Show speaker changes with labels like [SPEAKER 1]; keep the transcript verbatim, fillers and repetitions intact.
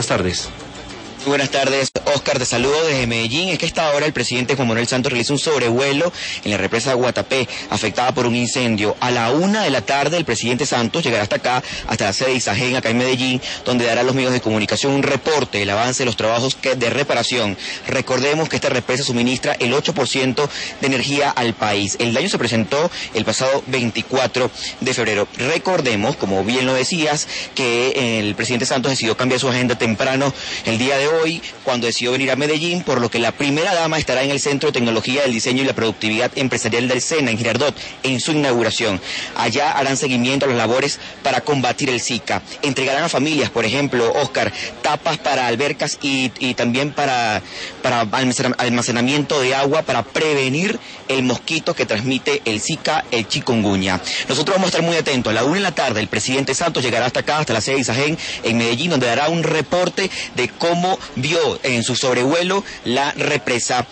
[SPEAKER 1] buenas tardes.
[SPEAKER 2] Buenas tardes, Oscar, te saludo desde Medellín. Es que a esta hora el presidente Juan Manuel Santos realiza un sobrevuelo en la represa Guatapé, afectada por un incendio. A la una de la tarde el presidente Santos llegará hasta acá, hasta la sede de Isagen, acá en Medellín, donde dará a los medios de comunicación un reporte del avance de los trabajos que, de reparación. Recordemos que esta represa suministra el ocho por ciento de energía al país. El daño se presentó el pasado veinticuatro de febrero. Recordemos, como bien lo decías, que el presidente Santos decidió cambiar su agenda temprano el día de hoy. hoy cuando decidió venir a Medellín, por lo que la primera dama estará en el Centro de Tecnología del Diseño y la Productividad Empresarial del SENA, en Girardot, en su inauguración. Allá harán seguimiento a las labores para combatir el Zika. Entregarán a familias, por ejemplo, Oscar, tapas para albercas y, y también para, para almacenamiento de agua para prevenir el mosquito que transmite el Zika, el chikungunya. Nosotros vamos a estar muy atentos. A la una de la tarde el presidente Santos llegará hasta acá, hasta la sede de Isagen, en Medellín, donde dará un reporte de cómo vio en su sobrevuelo la represa